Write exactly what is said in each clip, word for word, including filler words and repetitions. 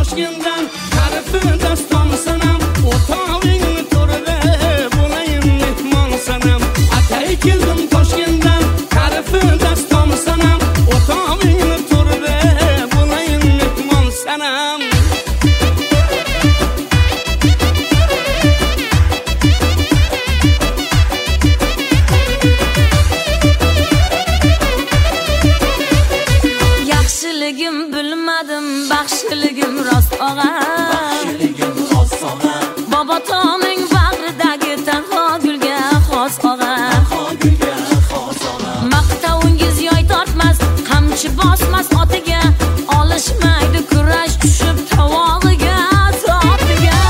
Toshkentdan tarifi daston sanam o'tog'ingni to'rida bo'layim mehmon sanam atay keldim Toshkentdan tarifi daston sanam o'tog'ingni to'rida bo'layim mehmon sanam Yaxshiligim bilmadim, baxshiligim rost og'a. Baxshiligim rost og'a. Bobotoming bag'ridagi tanho gulga xos og'a. Tanho gulga xos og'a. Maqtavingiz yoy tortmas, qamchi bosmas otiga, olishmaydi kurash tushib tavog'iga, sotiga.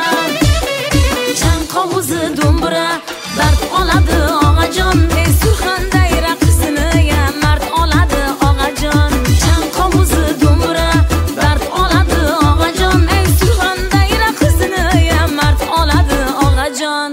Chan qovuzi do'mbira, dard oladi og'ajon, ey Surxonday raqsini ham mard oladi og'ajon. Chan qovuzi do'mbira, dard oladi og'ajon, ey Surxonday raqsini ham mard oladi og'ajon.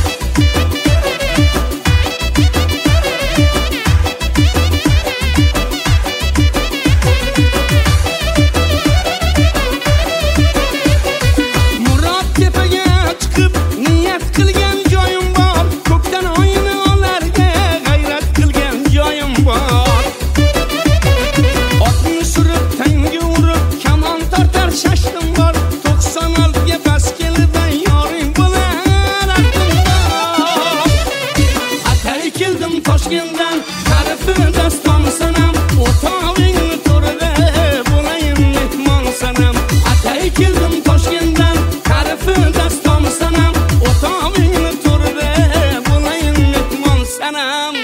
Toshkentdan tarifi daston sanam o'tog'ingni to'rida bo'layim mehmon sanam atay keldim Toshkentdan tarifi daston sanam o'tog'ingni to'rida bo'layim mehmon sanam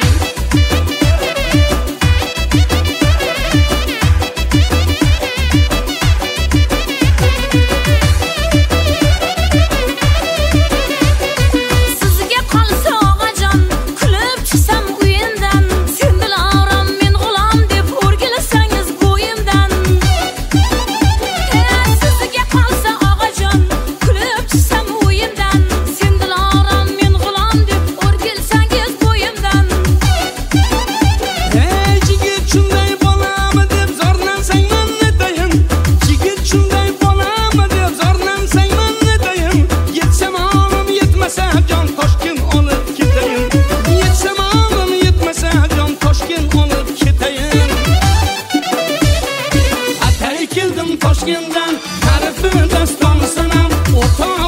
Toshkentdan tarifi daston sanam o'tog'